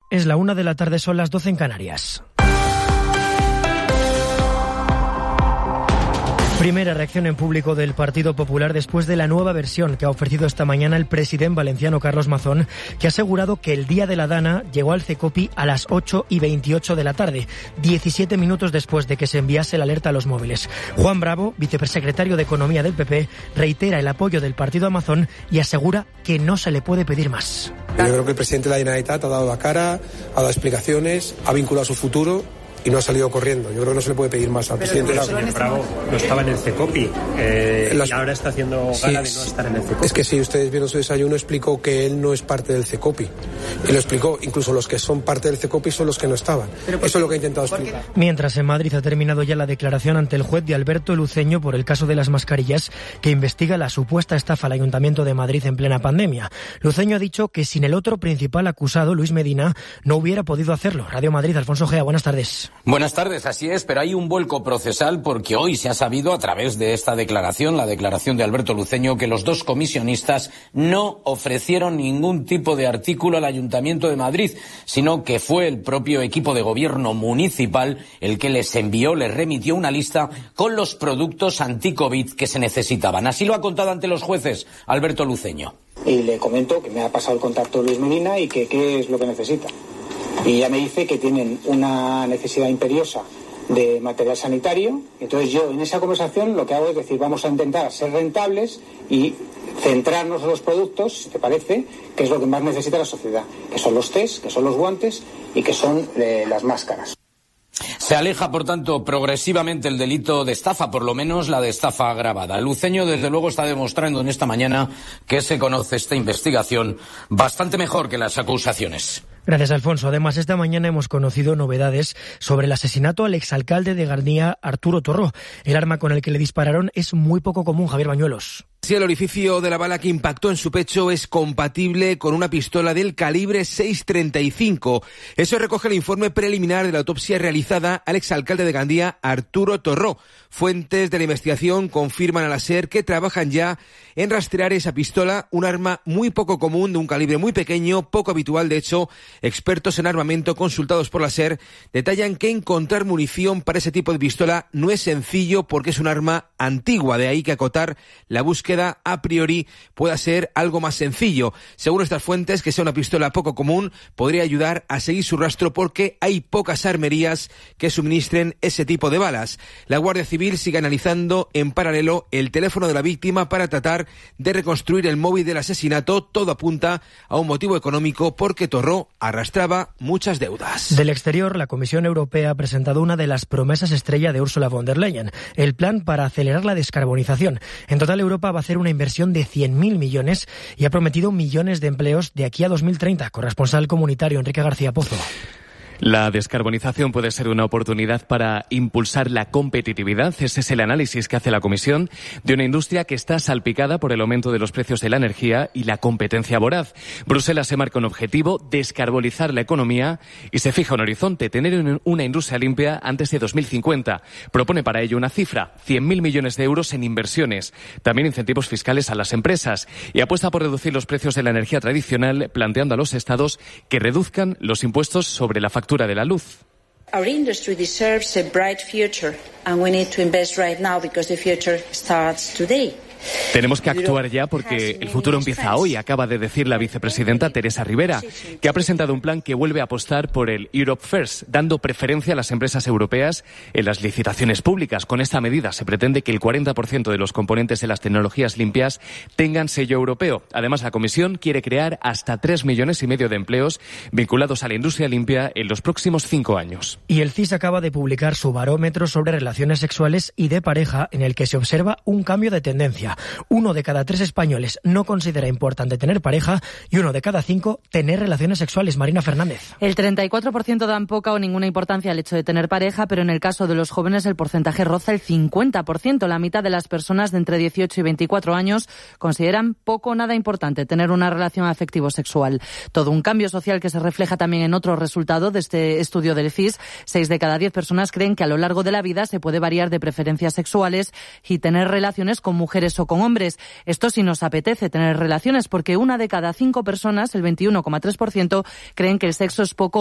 Es la 1 de la tarde, son las 12 en Canarias. Primera reacción en público del Partido Popular después de la nueva versión que ha ofrecido esta mañana el presidente valenciano Carlos Mazón, que ha asegurado que el día de la Dana llegó al CECOPI a las 8:28 de la tarde, 17 minutos después de que se enviase la alerta a los móviles. Juan Bravo, vicesecretario de Economía del PP, reitera el apoyo del partido a Mazón y asegura que no se le puede pedir más. Yo creo que el presidente de la Generalitat ha dado la cara, ha dado explicaciones, ha vinculado su futuro y no ha salido corriendo. Yo creo que no se le puede pedir más al presidente. El señor Bravo no estaba en el CECOPI y ahora está haciendo gala de no estar en el CECOPI. Es que si ustedes vieron su desayuno, explicó que él no es parte del CECOPI. Y lo explicó, incluso los que son parte del CECOPI son los que no estaban. Eso es lo que ha intentado explicar. Mientras en Madrid ha terminado ya la declaración ante el juez de Alberto Luceño por el caso de las mascarillas, que investiga la supuesta estafa al Ayuntamiento de Madrid en plena pandemia. Luceño ha dicho que sin el otro principal acusado, Luis Medina, no hubiera podido hacerlo. Radio Madrid, Alfonso Gea, buenas tardes. Buenas tardes, así es, pero hay un vuelco procesal porque hoy se ha sabido a través de esta declaración, la declaración de Alberto Luceño, que los dos comisionistas no ofrecieron ningún tipo de artículo al Ayuntamiento de Madrid, sino que fue el propio equipo de gobierno municipal el que les remitió una lista con los productos anti-COVID que se necesitaban. Así lo ha contado ante los jueces Alberto Luceño. Y le comento que me ha pasado el contacto de Luis Medina y que qué es lo que necesita. Y ella me dice que tienen una necesidad imperiosa de material sanitario. Entonces yo en esa conversación lo que hago es decir, vamos a intentar ser rentables y centrarnos en los productos, si te parece, que es lo que más necesita la sociedad, que son los test, que son los guantes y que son las máscaras. Se aleja, por tanto, progresivamente el delito de estafa, por lo menos la de estafa agravada. Luceño, desde luego, está demostrando en esta mañana que se conoce esta investigación bastante mejor que las acusaciones. Gracias, Alfonso. Además, esta mañana hemos conocido novedades sobre el asesinato al exalcalde de Gandía, Arturo Torró. El arma con el que le dispararon es muy poco común, Javier Bañuelos. Sí, el orificio de la bala que impactó en su pecho es compatible con una pistola del calibre 6.35. Eso recoge el informe preliminar de la autopsia realizada al exalcalde de Gandía, Arturo Torró. Fuentes de la investigación confirman a la SER que trabajan ya en rastrear esa pistola, un arma muy poco común, de un calibre muy pequeño, poco habitual. De hecho, expertos en armamento consultados por la SER detallan que encontrar munición para ese tipo de pistola no es sencillo porque es un arma antigua, de ahí que acotar la búsqueda a priori pueda ser algo más sencillo. Según estas fuentes, que sea una pistola poco común podría ayudar a seguir su rastro porque hay pocas armerías que suministren ese tipo de balas. La Guardia Civil sigue analizando en paralelo el teléfono de la víctima para tratar de reconstruir el móvil del asesinato. Todo apunta a un motivo económico porque Torró arrastraba muchas deudas. Del exterior, la Comisión Europea ha presentado una de las promesas estrella de Ursula von der Leyen, el plan para acelerar la descarbonización. En total, Europa va a hacer una inversión de 100.000 millones y ha prometido millones de empleos de aquí a 2030. Corresponsal comunitario Enrique García Pozo. La descarbonización puede ser una oportunidad para impulsar la competitividad. Ese es el análisis que hace la Comisión de una industria que está salpicada por el aumento de los precios de la energía y la competencia voraz. Bruselas se marca un objetivo: descarbonizar la economía, y se fija un horizonte: tener una industria limpia antes de 2050. Propone para ello una cifra: 100.000 millones de euros en inversiones, también incentivos fiscales a las empresas, y apuesta por reducir los precios de la energía tradicional, planteando a los estados que reduzcan los impuestos sobre la factura de la luz. Our industry deserves a bright future and we need to invest right now because the future starts today. Tenemos que actuar ya porque el futuro empieza hoy, acaba de decir la vicepresidenta Teresa Rivera, que ha presentado un plan que vuelve a apostar por el Europe First, dando preferencia a las empresas europeas en las licitaciones públicas. Con esta medida se pretende que el 40% de los componentes de las tecnologías limpias tengan sello europeo. Además, la Comisión quiere crear hasta 3,5 millones de empleos vinculados a la industria limpia en los próximos 5 años. Y el CIS acaba de publicar su barómetro sobre relaciones sexuales y de pareja, en el que se observa un cambio de tendencia. 1 de cada 3 españoles no considera importante tener pareja y 1 de cada 5 tener relaciones sexuales. Marina Fernández. El 34% dan poca o ninguna importancia al hecho de tener pareja, pero en el caso de los jóvenes el porcentaje roza el 50%. La mitad de las personas de entre 18 y 24 años consideran poco o nada importante tener una relación afectivo-sexual. Todo un cambio social que se refleja también en otro resultado de este estudio del CIS. 6 de cada 10 personas creen que a lo largo de la vida se puede variar de preferencias sexuales y tener relaciones con mujeres o con hombres. Esto sí nos apetece tener relaciones, porque 1 de cada 5 personas, el 21,3%, creen que el sexo es poco